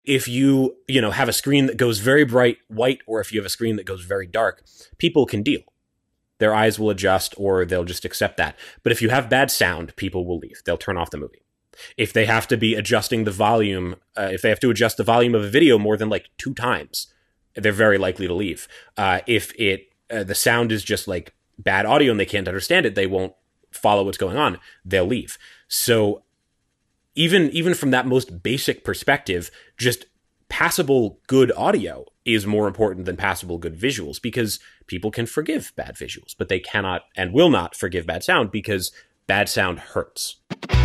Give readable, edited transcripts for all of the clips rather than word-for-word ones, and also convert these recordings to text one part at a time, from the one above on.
if you have a screen that goes very bright white, or if you have a screen that goes very dark, people can deal. Their eyes will adjust, or they'll just accept that. But if you have bad sound, people will leave. They'll turn off the movie. If they have to be adjusting the volume, if they have to adjust the volume of a video more than like 2 times, they're very likely to leave. If the sound is just like bad audio and they can't understand it, they won't follow what's going on. They'll leave. So even from that most basic perspective, just passable good audio is more important than passable good visuals, because people can forgive bad visuals, but they cannot and will not forgive bad sound, because bad sound hurts.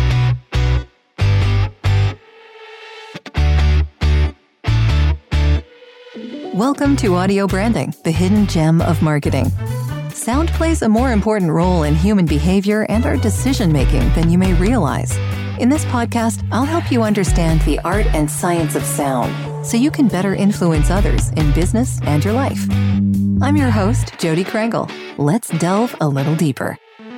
Welcome to Audio Branding, the hidden gem of marketing. Sound plays a more important role in human behavior and our decision-making than you may realize. In this podcast, I'll help you understand the art and science of sound so you can better influence others in business and your life. I'm your host, Jody Krangle. Let's delve a little deeper.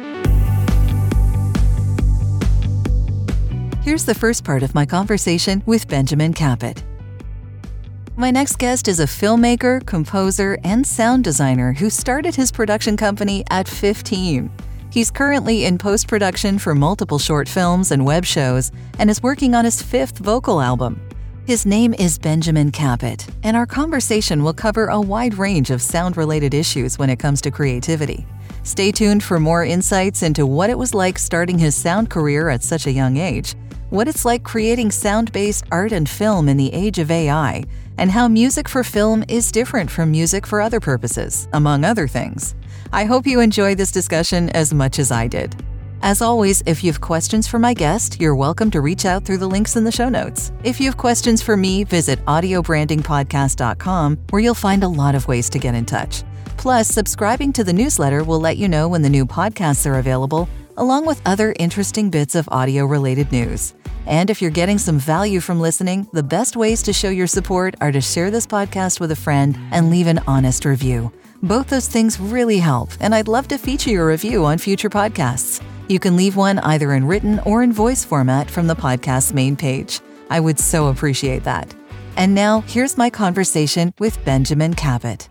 Here's the first part of my conversation with Benjamin Caput. My next guest is a filmmaker, composer, and sound designer who started his production company at 15. He's currently in post-production for multiple short films and web shows and is working on his 5th vocal album. His name is Benjamin Caput, and our conversation will cover a wide range of sound-related issues when it comes to creativity. Stay tuned for more insights into what it was like starting his sound career at such a young age, what it's like creating sound-based art and film in the age of AI, and how music for film is different from music for other purposes, among other things. I hope you enjoy this discussion as much as I did. As always, if you have questions for my guest, you're welcome to reach out through the links in the show notes. If you have questions for me, visit audiobrandingpodcast.com, where you'll find a lot of ways to get in touch. Plus, subscribing to the newsletter will let you know when the new podcasts are available, along with other interesting bits of audio-related news. And if you're getting some value from listening, the best ways to show your support are to share this podcast with a friend and leave an honest review. Both those things really help, and I'd love to feature your review on future podcasts. You can leave one either in written or in voice format from the podcast's main page. I would so appreciate that. And now, here's my conversation with Benjamin Caput.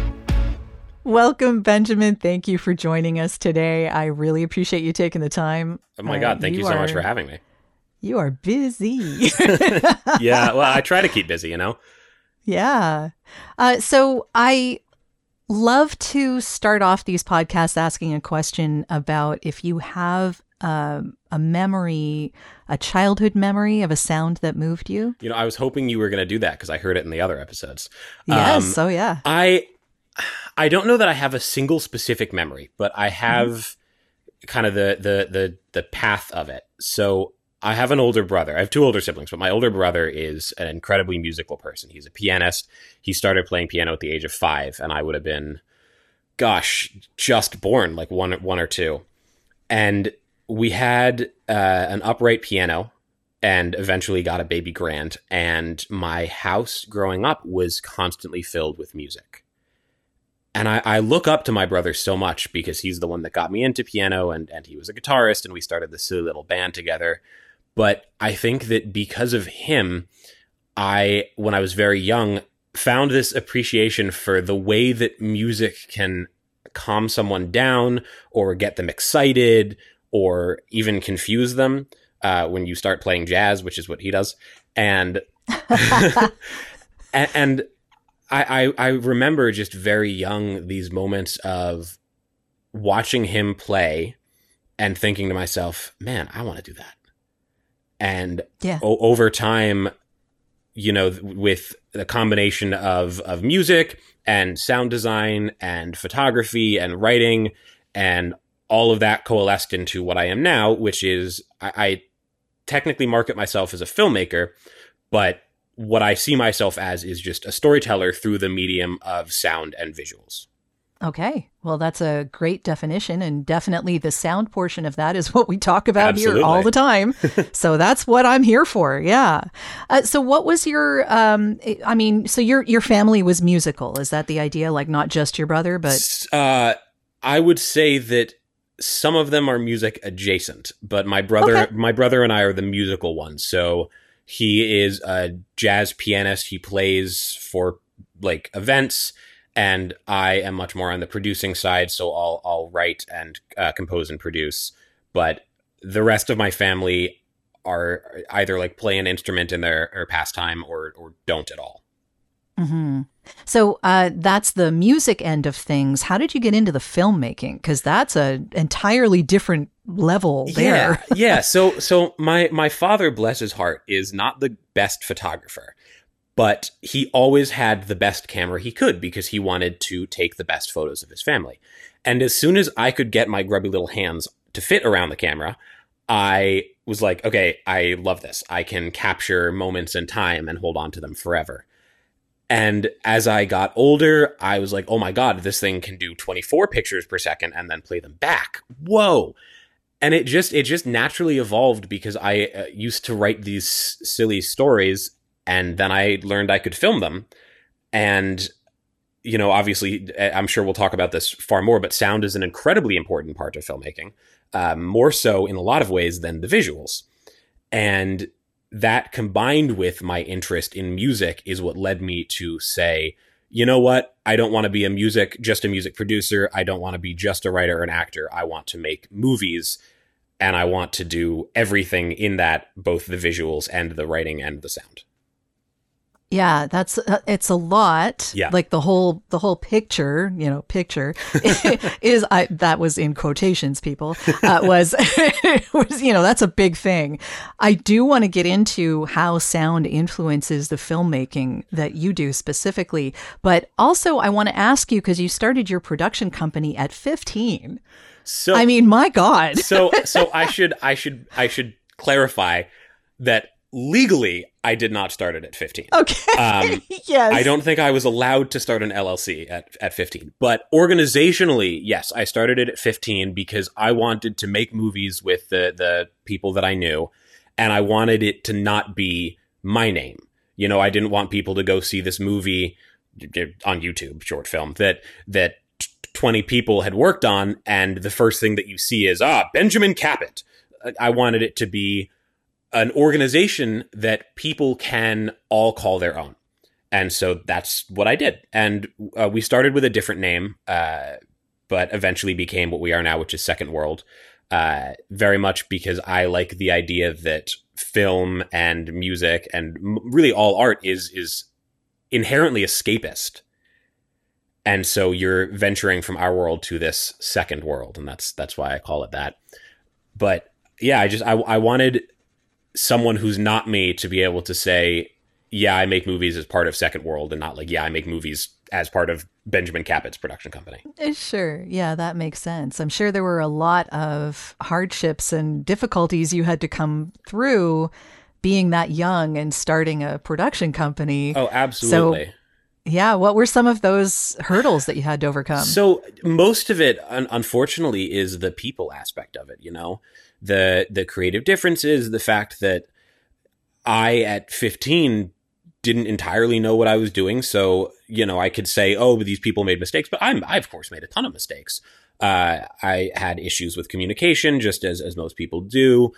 Welcome, Benjamin. Thank you for joining us today. I really appreciate you taking the time. Oh my God, thank you so much for having me. You are busy. Yeah, well, I try to keep busy, Yeah. So I love to start off these podcasts asking a question about if you have a memory, a childhood memory of a sound that moved you. I was hoping you were going to do that because I heard it in the other episodes. Yes. Oh, yeah. I don't know that I have a single specific memory, but I have kind of the path of it. So I have an older brother. I have 2 older siblings, but my older brother is an incredibly musical person. He's a pianist. He started playing piano at the age of 5, and I would have been, just born, like one or 2. And we had an upright piano and eventually got a baby grand. And my house growing up was constantly filled with music. And I look up to my brother so much because he's the one that got me into piano, and he was a guitarist, and we started this silly little band together. But I think that because of him, when I was very young, found this appreciation for the way that music can calm someone down or get them excited or even confuse them when you start playing jazz, which is what he does. And and I remember just very young these moments of watching him play and thinking to myself, man, I want to do that. And over time, with the combination of music and sound design and photography and writing and all of that coalesced into what I am now, which is I technically market myself as a filmmaker, but what I see myself as is just a storyteller through the medium of sound and visuals. Okay. Well, that's a great definition, and definitely the sound portion of that is what we talk about Absolutely. Here all the time. So that's what I'm here for. Yeah. So what was your, so your family was musical. Is that the idea? Like not just your brother, but? I would say that some of them are music adjacent, but my brother and I are the musical ones. So He is a jazz pianist. He plays for like events, and I am much more on the producing side. So I'll write and compose and produce. But the rest of my family are either like play an instrument in their pastime or don't at all. Mm-hmm. So that's the music end of things. How did you get into the filmmaking? Because that's an entirely different level there. Yeah. So my father, bless his heart, is not the best photographer, but he always had the best camera he could because he wanted to take the best photos of his family. And as soon as I could get my grubby little hands to fit around the camera, I was like, okay, I love this. I can capture moments in time and hold on to them forever. And as I got older, I was like, oh my God, this thing can do 24 pictures per second and then play them back. Whoa. And it just naturally evolved because I used to write these silly stories, and then I learned I could film them. And, you know, obviously, I'm sure we'll talk about this far more, but sound is an incredibly important part of filmmaking, more so in a lot of ways than the visuals. And that combined with my interest in music is what led me to say, you know what? I don't want to be just a music producer. I don't want to be just a writer or an actor. I want to make movies, and I want to do everything in that, both the visuals and the writing and the sound. Yeah, it's a lot. Yeah. Like the whole picture, picture is that was in quotations, people, was, that's a big thing. I do want to get into how sound influences the filmmaking that you do specifically, but also I want to ask you, because you started your production company at 15. So, I mean, my God. so I should clarify that legally, I did not start it at 15. Okay. Yes. I don't think I was allowed to start an LLC at 15. But organizationally, yes, I started it at 15 because I wanted to make movies with the people that I knew, and I wanted it to not be my name. You know, I didn't want people to go see this movie on YouTube, short film, that 20 people had worked on, and the first thing that you see is, Benjamin Capet. I wanted it to be an organization that people can all call their own. And so that's what I did. And we started with a different name, but eventually became what we are now, which is Second World, very much because I like the idea that film and music and really all art is inherently escapist. And so you're venturing from our world to this second world. And that's why I call it that. But yeah, I wanted someone who's not me to be able to say, yeah, I make movies as part of Second World, and not like, yeah, I make movies as part of Benjamin Capet's production company. Sure. Yeah, that makes sense. I'm sure there were a lot of hardships and difficulties you had to come through being that young and starting a production company. Oh, absolutely. So, yeah, what were some of those hurdles that you had to overcome? So most of it, unfortunately, is the people aspect of it, you know? The creative differences, the fact that I, at 15, didn't entirely know what I was doing. So, you know, I could say, oh, these people made mistakes, but I of course made a ton of mistakes. I had issues with communication, just as most people do.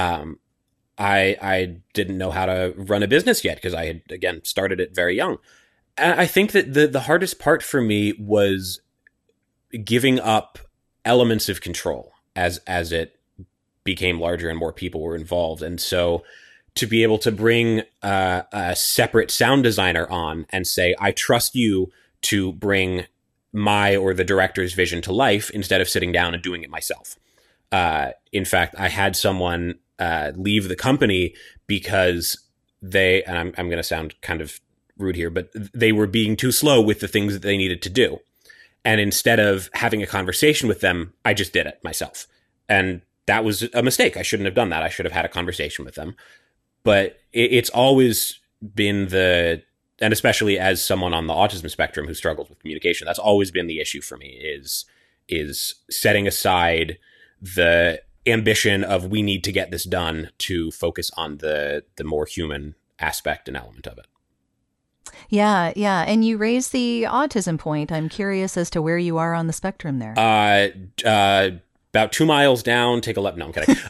I didn't know how to run a business yet because I had, again, started it very young. And I think that the hardest part for me was giving up elements of control as it became larger and more people were involved. And so to be able to bring a separate sound designer on and say, I trust you to bring my or the director's vision to life instead of sitting down and doing it myself. In fact, I had someone leave the company because they, and I'm going to sound kind of rude here, but they were being too slow with the things that they needed to do. And instead of having a conversation with them, I just did it myself. And that was a mistake. I shouldn't have done that. I should have had a conversation with them. But it's always been and especially as someone on the autism spectrum who struggles with communication, that's always been the issue for me is setting aside the ambition of we need to get this done to focus on the more human aspect and element of it. Yeah. And you raised the autism point. I'm curious as to where you are on the spectrum there. about 2 miles down, take a left. No, I'm kidding.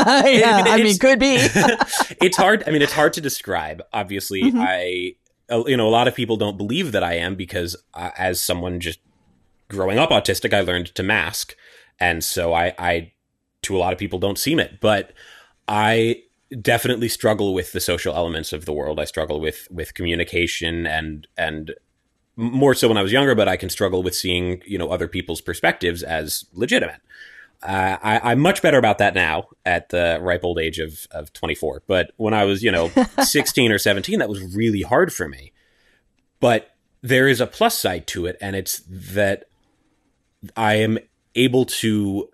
Could be. It's hard. I mean, it's hard to describe. Obviously, a lot of people don't believe that I am because as someone just growing up autistic, I learned to mask. And so I to a lot of people don't seem it, but I definitely struggle with the social elements of the world. I struggle with communication and more so when I was younger, but I can struggle with seeing, other people's perspectives as legitimate. I'm much better about that now at the ripe old age of 24. But when I was, 16 or 17, that was really hard for me. But there is a plus side to it. And it's that I am able to,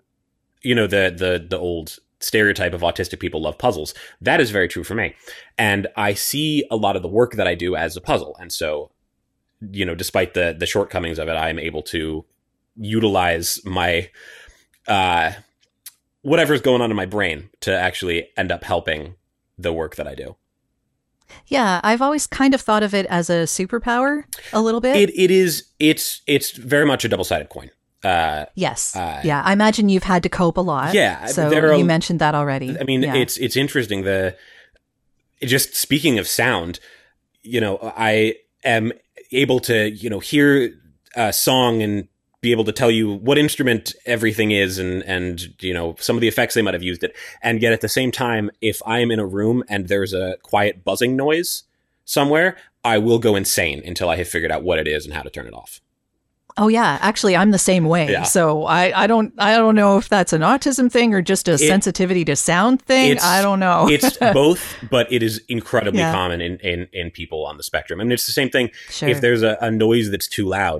the old stereotype of autistic people love puzzles. That is very true for me. And I see a lot of the work that I do as a puzzle. And so, despite the shortcomings of it, I'm able to utilize my whatever's going on in my brain to actually end up helping the work that I do. Yeah, I've always kind of thought of it as a superpower a little bit. It's very much a double-sided coin. Yes. Yeah, I imagine you've had to cope a lot. Yeah. So you mentioned that already. I mean, it's interesting. Just speaking of sound, I am able to, hear a song and be able to tell you what instrument everything is and some of the effects they might have used it. And yet at the same time, if I am in a room and there's a quiet buzzing noise somewhere, I will go insane until I have figured out what it is and how to turn it off. Oh yeah, actually I'm the same way. Yeah. So I don't know if that's an autism thing or just a sensitivity to sound thing. I don't know. It's both, but it is incredibly common in people on the spectrum. I mean, it's the same thing. Sure. If there's a noise that's too loud,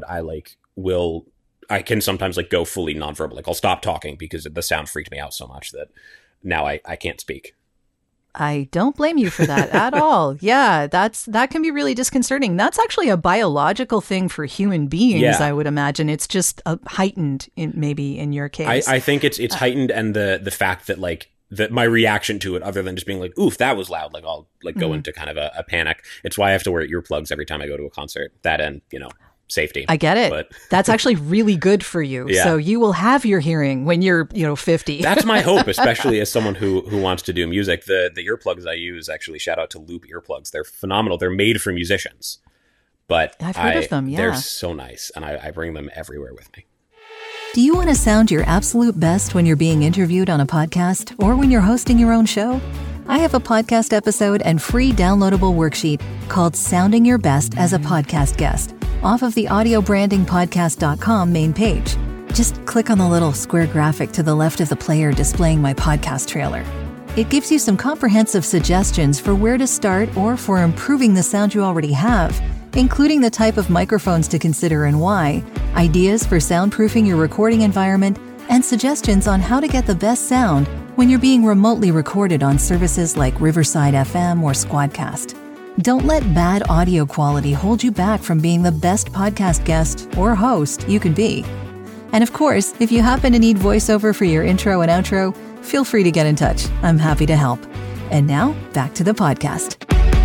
I can sometimes go fully nonverbal. I'll stop talking because the sound freaked me out so much that now I can't speak. I don't blame you for that at all. Yeah, that can be really disconcerting. That's actually a biological thing for human beings, I would imagine. It's just heightened maybe in your case. I think it's heightened, and the fact that that my reaction to it, other than just being oof, that was loud, I'll go into kind of a panic. It's why I have to wear earplugs every time I go to a concert. That and, safety. I get it. But that's actually really good for you. Yeah. So you will have your hearing when you're, 50. That's my hope, especially as someone who wants to do music. The earplugs I use, actually, shout out to Loop earplugs. They're phenomenal. They're made for musicians. But I've heard of them, yeah. They're so nice, and I bring them everywhere with me. Do you want to sound your absolute best when you're being interviewed on a podcast or when you're hosting your own show? I have a podcast episode and free downloadable worksheet called Sounding Your Best as a Podcast Guest off of the audiobrandingpodcast.com main page. Just click on the little square graphic to the left of the player displaying my podcast trailer. It gives you some comprehensive suggestions for where to start or for improving the sound you already have, including the type of microphones to consider and why, ideas for soundproofing your recording environment, and suggestions on how to get the best sound when you're being remotely recorded on services like Riverside FM or Squadcast. Don't let bad audio quality hold you back from being the best podcast guest or host you can be. And of course, if you happen to need voiceover for your intro and outro, feel free to get in touch. I'm happy to help. And now, back to the podcast.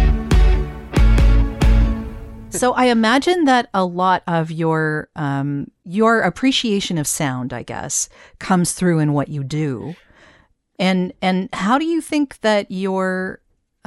So I imagine that a lot of your appreciation of sound, I guess, comes through in what you do. And how do you think that your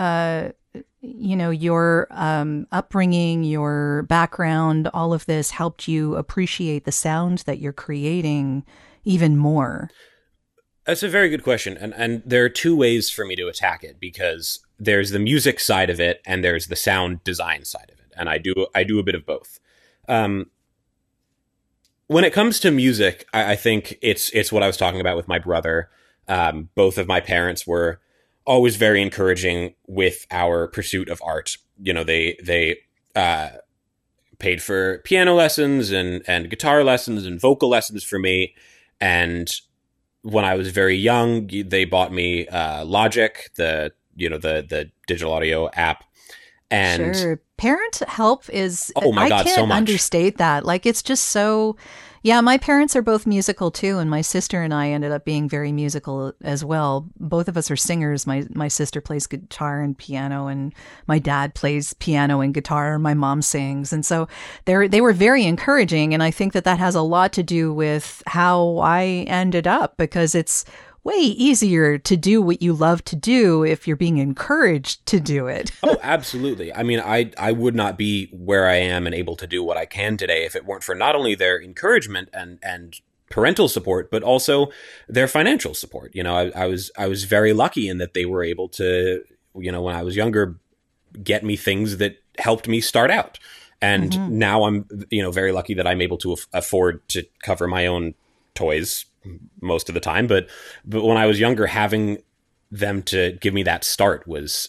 upbringing, your background, all of this helped you appreciate the sound that you're creating even more? That's a very good question. And there are two ways for me to attack it, because there's the music side of it and there's the sound design side of it. And I do a bit of both. When it comes to music, I think it's what I was talking about with my brother. Both of my parents were always very encouraging with our pursuit of art. They paid for piano lessons and guitar lessons and vocal lessons for me. And when I was very young, they bought me Logic, the digital audio app. And sure. Parent help is, oh my God, I can't so much. understate that. Like, it's just so, yeah, my parents are both musical too. And my sister and I ended up being very musical as well. Both of us are singers. My sister plays guitar and piano, and my dad plays piano and guitar. My mom sings. And so they were very encouraging. And I think that has a lot to do with how I ended up, because it's way easier to do what you love to do if you're being encouraged to do it. Oh, absolutely. I mean, I would not be where I am and able to do what I can today if it weren't for not only their encouragement and parental support, but also their financial support. You know, I was very lucky in that they were able to, you know, when I was younger, get me things that helped me start out. And now I'm, you know, very lucky that I'm able to afford to cover my own toys most of the time. But when I was younger, having them to give me that start was,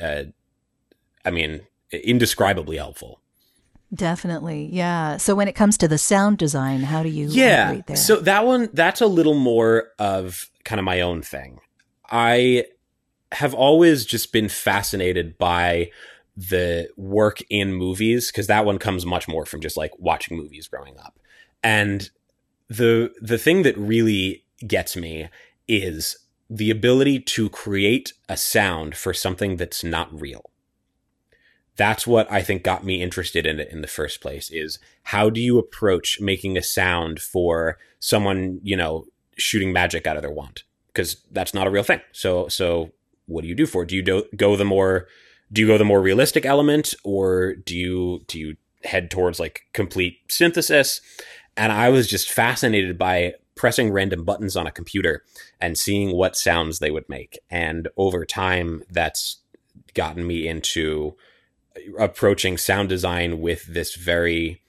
I mean, indescribably helpful. Definitely. Yeah. So when it comes to the sound design, how do you operate there? So that's a little more of kind of my own thing. I have always just been fascinated by the work in movies, because that one comes much more from just like watching movies growing up. And the thing that really gets me is the ability to create a sound for something that's not real. That's what I think got me interested in it in the first place, is how do you approach making a sound for someone, you know, shooting magic out of their wand? Because that's not a real thing. So what do you do for it? Do you go the more realistic element, or do you head towards like complete synthesis? And I was just fascinated by pressing random buttons on a computer and seeing what sounds they would make. And over time, that's gotten me into approaching sound design with this very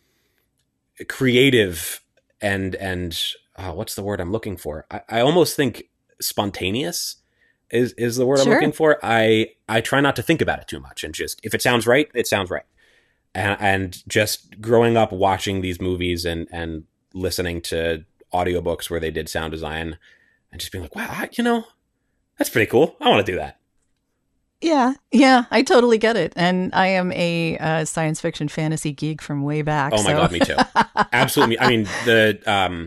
creative and what's the word I'm looking for? I almost think spontaneous is the word I'm looking for. I try not to think about it too much, and just, if it sounds right, it sounds right. And just growing up watching these movies and listening to audiobooks where they did sound design, and just being like, wow, you know, that's pretty cool. I want to do that. Yeah, I totally get it. And I am a science fiction fantasy geek from way back. Oh my God, me too. Absolutely. I mean, the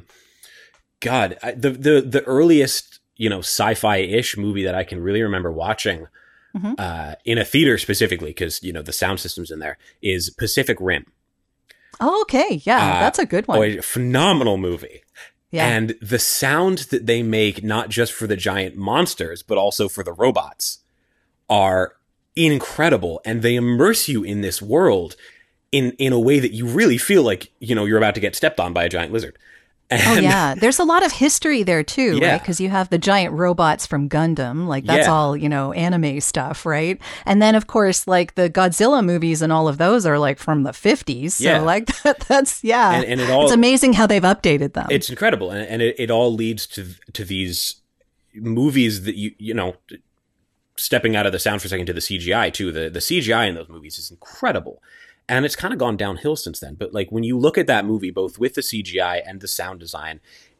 earliest, you know, sci-fi-ish movie that I can really remember watching in a theater specifically, because, you know, the sound system's in there, is Pacific Rim. Oh, okay. Yeah, that's a good one. A phenomenal movie. Yeah. And the sound that they make, not just for the giant monsters, but also for the robots, are incredible. And they immerse you in this world in a way that you really feel like, you know, you're about to get stepped on by a giant lizard. And, yeah. There's a lot of history there too, right? Because you have the giant robots from Gundam. Like, that's all, you know, anime stuff, right? And then, of course, like the Godzilla movies and all of those are like from the 50s. So like that's, And it all, it's amazing how they've updated them. It's incredible. And it all leads to these movies that, you know, stepping out of the sound for a second to the CGI too. The CGI in those movies is incredible. And it's kind of gone downhill since then. But like, when you look at that movie, both with the CGI and the sound design,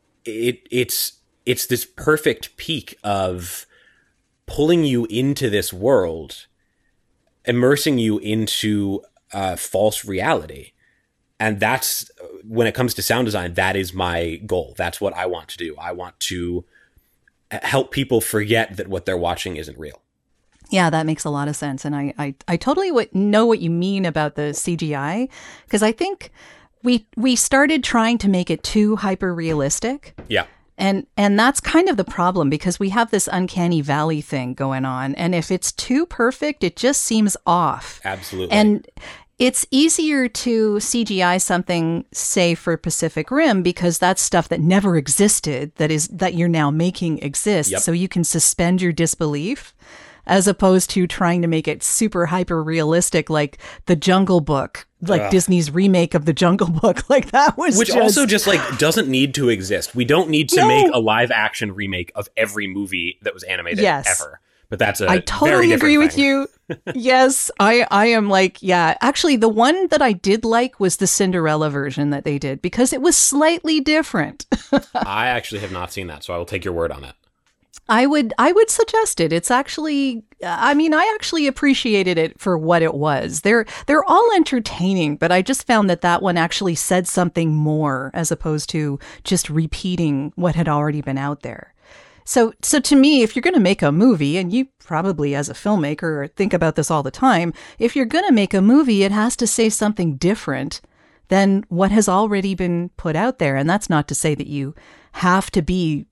it's this perfect peak of pulling you into this world, immersing you into false reality. And that's, when it comes to sound design, that is my goal. That's what I want to do. I want to help people forget that what they're watching isn't real. Yeah, that makes a lot of sense. And I totally know what you mean about the CGI, because I think we started trying to make it too hyper realistic. Yeah. And that's kind of the problem, because we have this uncanny valley thing going on. And if it's too perfect, it just seems off. Absolutely. And it's easier to CGI something, say, for Pacific Rim, because that's stuff that never existed, that you're now making exist. Yep. So you can suspend your disbelief, as opposed to trying to make it super hyper realistic, like The Jungle Book, like Disney's remake of The Jungle Book. Like, that was also just like doesn't need to exist. We don't need to make a live action remake of every movie that was animated ever. But that's I totally agree with you. Yes, I am like, actually, the one that I did like was the Cinderella version that they did, because it was slightly different. I actually have not seen that, so I will take your word on that. I would suggest it. It's actually, I mean, I actually appreciated it for what it was. They're all entertaining, but I just found that one actually said something more as opposed to just repeating what had already been out there. So to me, if you're going to make a movie, and you probably as a filmmaker think about this all the time, if you're going to make a movie, it has to say something different than what has already been put out there. And that's not to say that you have to be,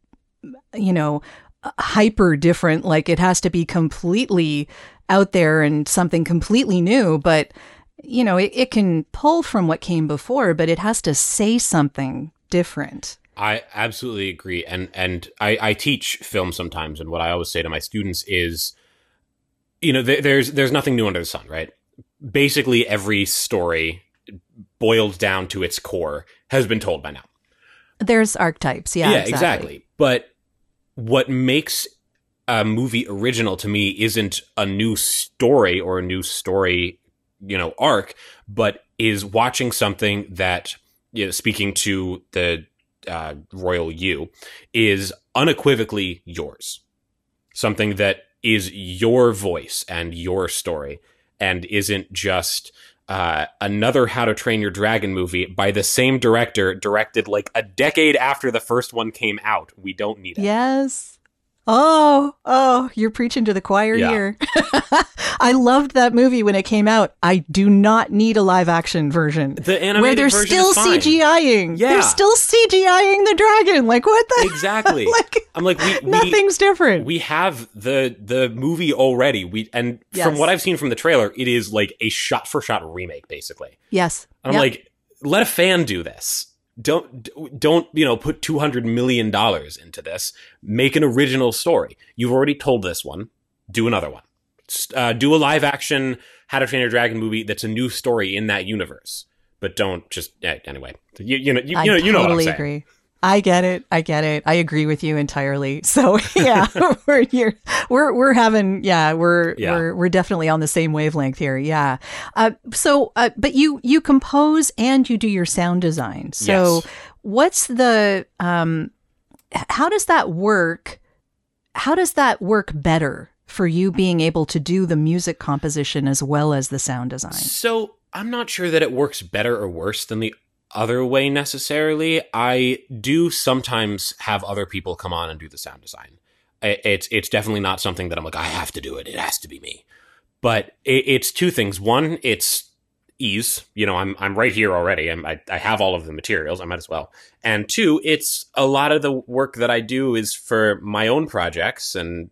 hyper different, like it has to be completely out there and something completely new. But, it can pull from what came before, but it has to say something different. I absolutely agree. And I teach film sometimes, and what I always say to my students is, there's nothing new under the sun, right? Basically, every story boiled down to its core has been told by now. There's archetypes, yeah, exactly. But what makes a movie original to me isn't a new story or a new story, arc, but is watching something that, speaking to the royal you, is unequivocally yours. Something that is your voice and your story, and isn't just another How to Train Your Dragon movie by the same director, directed like a decade after the first one came out. We don't need it. Yes. Oh, you're preaching to the choir here. I loved that movie when it came out. I do not need a live action version. The animated where they're version still is fine. CGIing. Yeah. They're still CGIing the dragon. Like, what the? Exactly. I'm like, nothing's different. We have the movie already. From what I've seen from the trailer, it is like a shot for shot remake, basically. Yes. And I'm like, let a fan do this. Don't put $200 million into this. Make an original story. You've already told this one. Do another one. Do a live action How to Train Your Dragon movie that's a new story in that universe. But don't just anyway. You know what I'm saying. Totally agree. I get it. I agree with you entirely. So yeah, we're definitely on the same wavelength here. Yeah. But you compose and you do your sound design. So yes. What's the how does that work? How does that work better for you being able to do the music composition as well as the sound design? So I'm not sure that it works better or worse than the other way necessarily. I do sometimes have other people come on and do the sound design. It's definitely not something that I'm like, I have to do it. It has to be me. But it's two things. One, it's ease. I'm right here already. I have all of the materials. I might as well. And two, it's a lot of the work that I do is for my own projects. And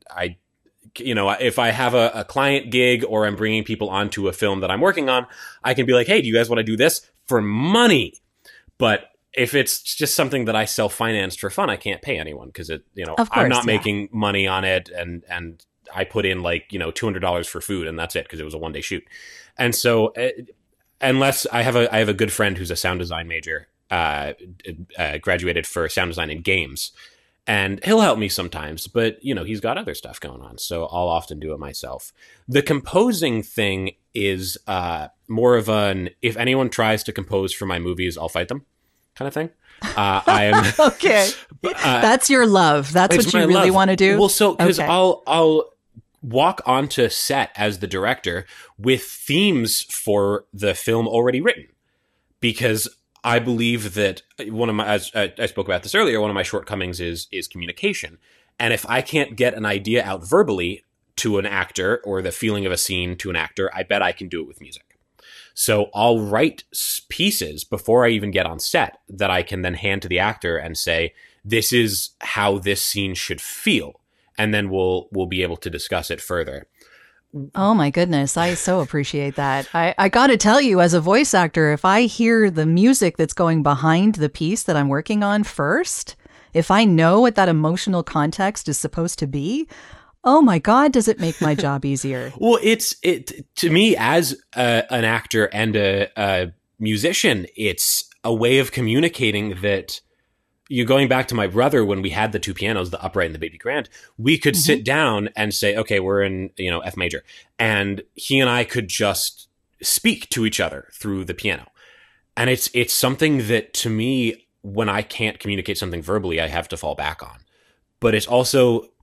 if I have a client gig or I'm bringing people onto a film that I'm working on, I can be like, hey, do you guys want to do this for money? But if it's just something that I self-financed for fun, I can't pay anyone because I'm not making money on it, and I put in like $200 for food, and that's it because it was a one-day shoot. And so, unless I have a good friend who's a sound design major, graduated for sound design in games, and he'll help me sometimes, but he's got other stuff going on, so I'll often do it myself. The composing thing is more of an if anyone tries to compose for my movies, I'll fight them kind of thing. I am okay. That's your love. That's what you really want to do. Well, so because I'll walk onto set as the director with themes for the film already written, because I believe that one of my, as I spoke about this earlier, one of my shortcomings is communication. And if I can't get an idea out verbally to an actor or the feeling of a scene to an actor, I bet I can do it with music. So I'll write pieces before I even get on set that I can then hand to the actor and say, this is how this scene should feel. And then we'll be able to discuss it further. Oh my goodness. I so appreciate that. I got to tell you, as a voice actor, if I hear the music that's going behind the piece that I'm working on first, if I know what that emotional context is supposed to be, oh my God, does it make my job easier? Well, it to me as an actor and a musician, it's a way of communicating that you're going back to my brother when we had the two pianos, the upright and the baby grand. We could sit down and say, okay, we're in F major, and he and I could just speak to each other through the piano. And it's something that to me, when I can't communicate something verbally, I have to fall back on. But it's also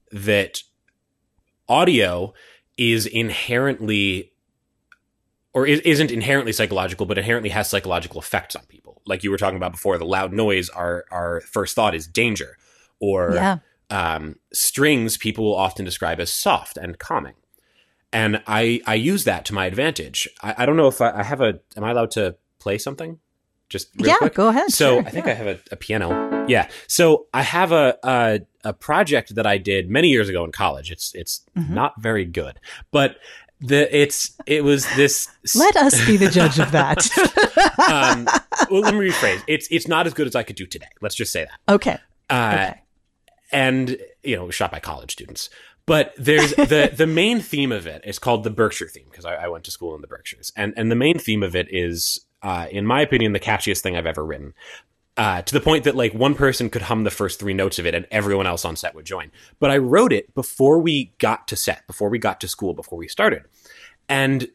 that audio is inherently, or isn't inherently psychological, but inherently has psychological effects on people. Like you were talking about before, the loud noise, our first thought is danger. Or strings people will often describe as soft and calming. And I use that to my advantage. I don't know if I have am I allowed to play something? Just real quick? Go ahead. So sure. I think I have a piano. Yeah. So I have a project that I did many years ago in college. It's not very good, but it was this. Let us be the judge of that. Well, let me rephrase. It's not as good as I could do today. Let's just say that. Okay. Okay. And it was shot by college students. But there's the main theme of it is called the Berkshire theme, because I went to school in the Berkshires. And the main theme of it is, in my opinion, the catchiest thing I've ever written. To the point that like one person could hum the first 3 notes of it and everyone else on set would join. But I wrote it before we got to set, before we got to school, before we started. And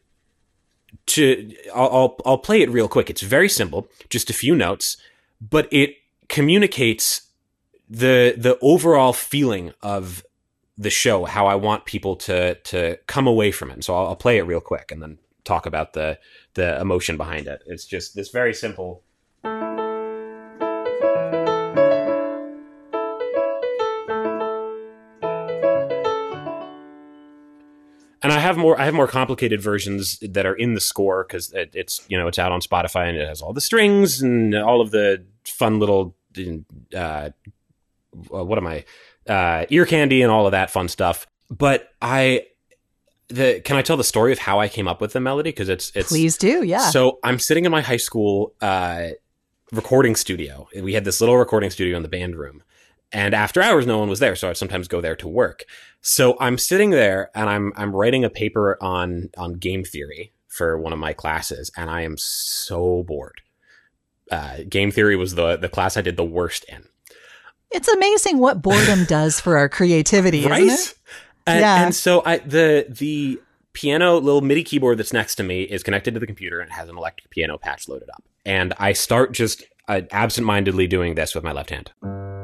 I'll play it real quick. It's very simple, just a few notes, but it communicates the overall feeling of the show, how I want people to come away from it. And so I'll play it real quick and then talk about the emotion behind it. It's just this very simple. And I have more complicated versions that are in the score, because it's out on Spotify and it has all the strings and all of the fun little ear candy and all of that fun stuff. But can I tell the story of how I came up with the melody? Because it's Please do, yeah. So I'm sitting in my high school recording studio. We had this little recording studio in the band room. And after hours, no one was there, so I'd sometimes go there to work. So I'm sitting there, and I'm writing a paper on game theory for one of my classes, and I am so bored. Game theory was the class I did the worst in. It's amazing what boredom does for our creativity, right? isn't it? And so the piano little MIDI keyboard that's next to me is connected to the computer and it has an electric piano patch loaded up. And I start just absentmindedly doing this with my left hand.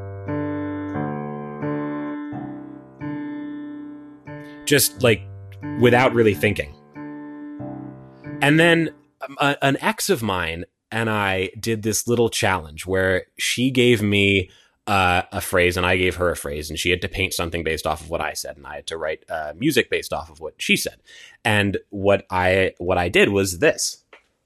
Just like without really thinking. And then an ex of mine and I did this little challenge where she gave me a phrase and I gave her a phrase, and she had to paint something based off of what I said, and I had to write music based off of what she said. And what I did was this.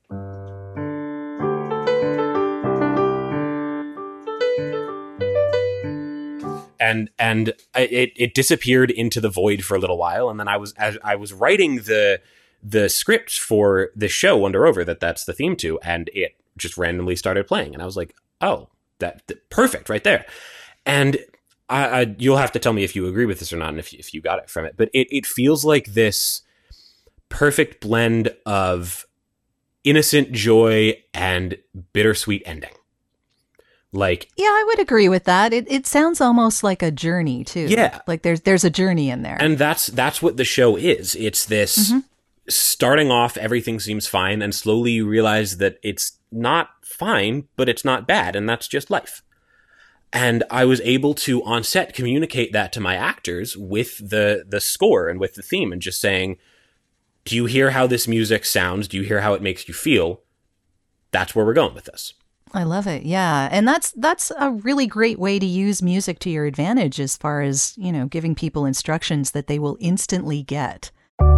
And it disappeared into the void for a little while, and then as I was writing the script for the show Under Over that's the theme to, and it just randomly started playing, and I was like, oh, that perfect right there. And you'll have to tell me if you agree with this or not, and if you got it from it. But it feels like this perfect blend of innocent joy and bittersweet ending. Like, yeah, I would agree with that. It sounds almost like a journey too. Yeah, like there's a journey in there, and that's what the show is. It's this starting off, everything seems fine, and slowly you realize that it's not fine, but it's not bad, and that's just life. And I was able to on set communicate that to my actors with the score and with the theme, and just saying, "Do you hear how this music sounds? Do you hear how it makes you feel? That's where we're going with this." I love it. Yeah. And that's a really great way to use music to your advantage as far as, giving people instructions that they will instantly get.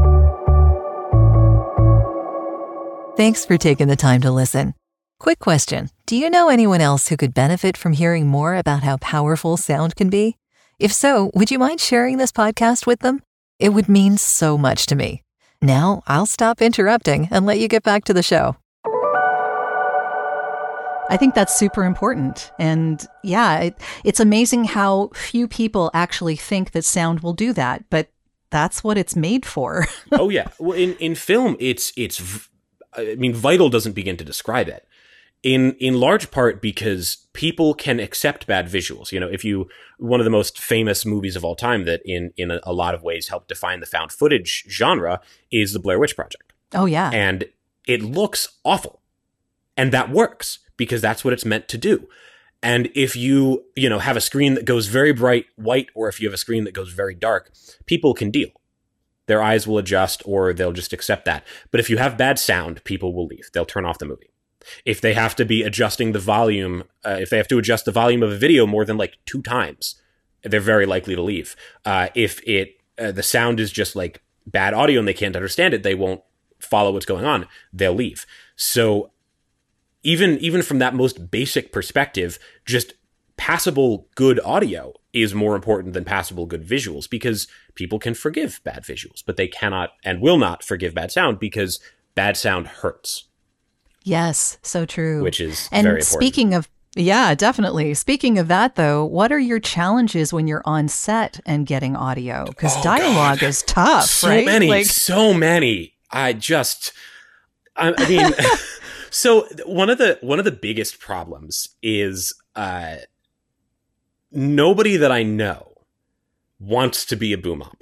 Thanks for taking the time to listen. Quick question. Do you know anyone else who could benefit from hearing more about how powerful sound can be? If so, would you mind sharing this podcast with them? It would mean so much to me. Now I'll stop interrupting and let you get back to the show. I think that's super important. And yeah, it's amazing how few people actually think that sound will do that, but that's what it's made for. Oh yeah. Well, in film, vital doesn't begin to describe it. In large part because people can accept bad visuals. One of the most famous movies of all time that in a lot of ways helped define the found footage genre is the Blair Witch Project. Oh yeah. And it looks awful. And that works, because that's what it's meant to do. And if you have a screen that goes very bright white, or if you have a screen that goes very dark, people can deal. Their eyes will adjust, or they'll just accept that. But if you have bad sound, people will leave. They'll turn off the movie. If they have to be adjusting the volume, if they have to adjust the volume of a video more than like 2 times, they're very likely to leave. If the sound is just like bad audio and they can't understand it, they won't follow what's going on. They'll leave. So even from that most basic perspective, just passable good audio is more important than passable good visuals, because people can forgive bad visuals, but they cannot and will not forgive bad sound, because bad sound hurts. Yes, so true. Which is and very important. Speaking of, yeah, definitely. Speaking of that, though, what are your challenges when you're on set and getting audio? Because dialogue is tough, so right? So many. I mean, so one of the biggest problems is nobody that I know wants to be a boom op.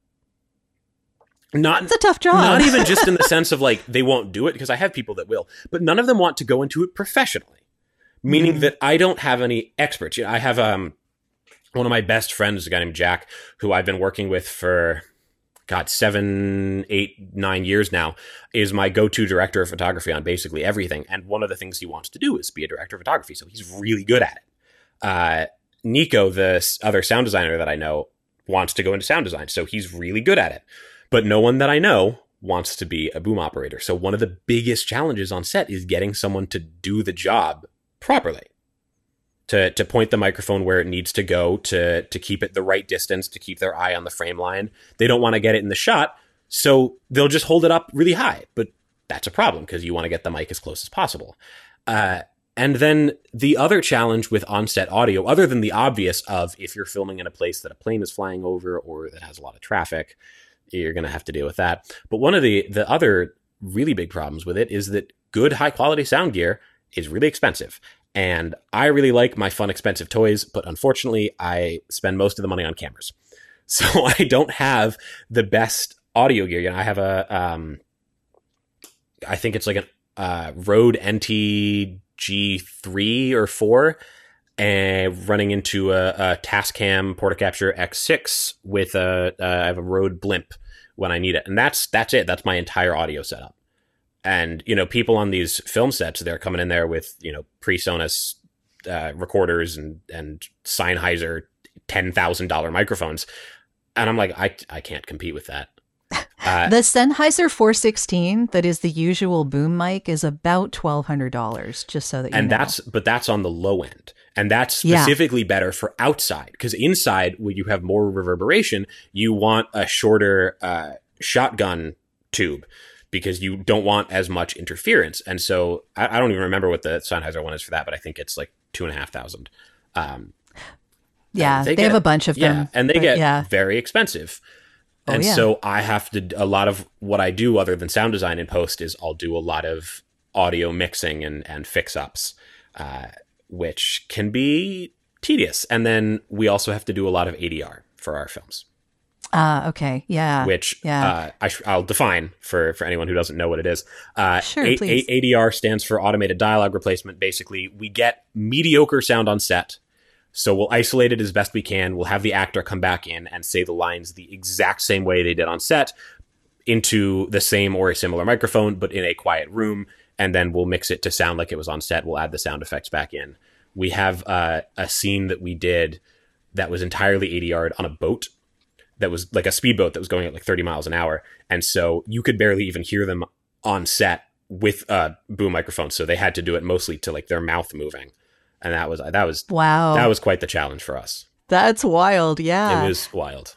It's a tough job. Not even just in the sense of like they won't do it, because I have people that will, but none of them want to go into it professionally. Meaning that I don't have any experts. I have one of my best friends, a guy named Jack, who I've been working with for 7, 8, 9 years now, is my go-to director of photography on basically everything. And one of the things he wants to do is be a director of photography. So he's really good at it. Nico, the other sound designer that I know, wants to go into sound design. So he's really good at it. But no one that I know wants to be a boom operator. So one of the biggest challenges on set is getting someone to do the job properly. To point the microphone where it needs to go, to keep it the right distance, to keep their eye on the frame line. They don't want to get it in the shot, so they'll just hold it up really high. But that's a problem, because you want to get the mic as close as possible. And then the other challenge with on-set audio, other than the obvious of if you're filming in a place that a plane is flying over or that has a lot of traffic, you're going to have to deal with that. But one of the other really big problems with it is that good, high-quality sound gear is really expensive. And I really like my fun, expensive toys, but unfortunately, I spend most of the money on cameras. So I don't have the best audio gear. I have I think it's like a Rode NT G3 or 4, and running into a Tascam Portacapture X6 with I have a Rode Blimp when I need it. And that's it. That's my entire audio setup. And, people on these film sets, they're coming in there with, PreSonus recorders and Sennheiser $10,000 microphones. And I'm like, I can't compete with that. The Sennheiser 416, that is the usual boom mic, is about $1,200, just so that you know. But that's on the low end. And that's specifically better for outside, because inside, when you have more reverberation, you want a shorter shotgun tube, because you don't want as much interference. And so I don't even remember what the Sennheiser one is for that, but I think it's like $2,500. They have a bunch of them. And they get very expensive. And so I have to, a lot of what I do other than sound design in post is I'll do a lot of audio mixing and fix-ups, which can be tedious. And then we also have to do a lot of ADR for our films. Okay. Yeah. Which I'll define for anyone who doesn't know what it is. Sure, please. ADR stands for automated dialogue replacement. Basically, we get mediocre sound on set, so we'll isolate it as best we can. We'll have the actor come back in and say the lines the exact same way they did on set into the same or a similar microphone, but in a quiet room, and then we'll mix it to sound like it was on set. We'll add the sound effects back in. We have a scene that we did that was entirely ADR'd on a boat. That was like a speedboat that was going at like 30 miles an hour. And so you could barely even hear them on set with boom microphones. So they had to do it mostly to like their mouth moving. And that was wow. That was quite the challenge for us. That's wild. Yeah. It was wild.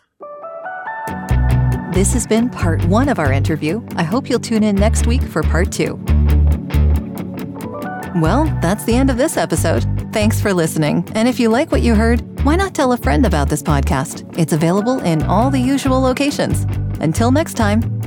This has been part 1 of our interview. I hope you'll tune in next week for part 2. Well, that's the end of this episode. Thanks for listening. And if you like what you heard, why not tell a friend about this podcast? It's available in all the usual locations. Until next time.